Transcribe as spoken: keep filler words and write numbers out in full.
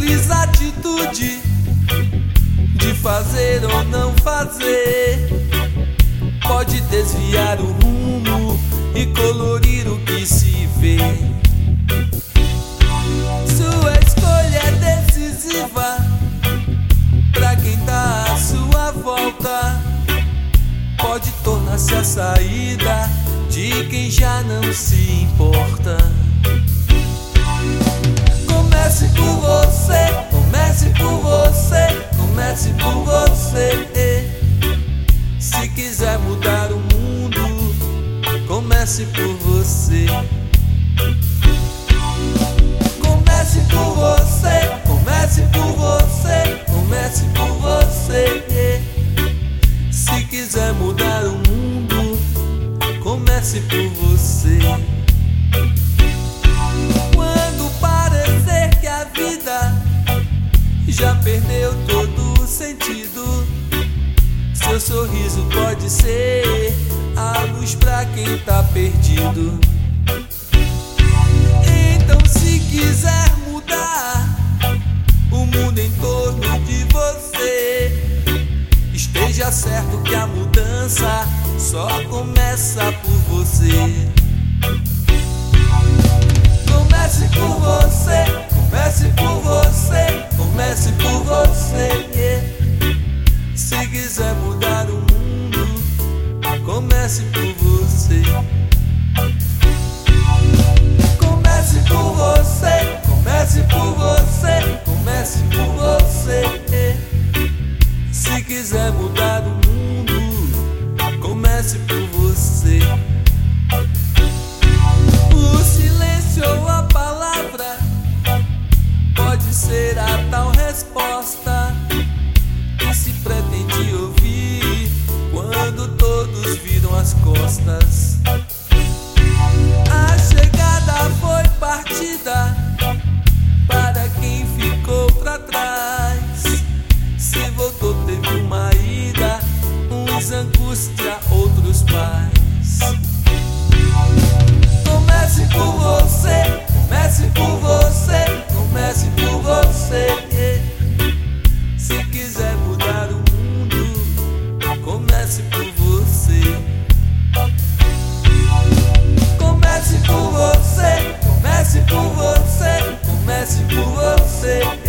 simples atitude de fazer ou não fazer pode desviar o rumo e colorir o que se vê. Sua escolha é decisiva pra quem tá à sua volta. Pode tornar-se a saída de quem já não se importa. Comece por você, comece por você, comece por você. Se quiser mudar o mundo, comece por você. Comece por você, comece por você, comece por você. Se quiser mudar o mundo, comece por você. Quando parecer que a vida já perdeu todo o sentido, seu sorriso pode ser a luz pra quem tá perdido. Então, se quiser mudar o mundo em torno de você, esteja certo que a mudança só começa por você. Comece por você, comece por você, comece por você. Se quiser mudar o mundo, comece por você. Comece por você, comece por você, comece por você. Se quiser mudar o mundo, comece por você. O silêncio ou a palavra pode ser a tal resposta que se pretende ouvir quando todos viram as costas. A chegada foi partida para quem ficou pra trás. Se voltou, teve uma ida, uns angústia, outros paz. Comece por você, comece por você, comece por você. Se quiser mudar o mundo, comece por você. Comece por você, comece por você, comece por você.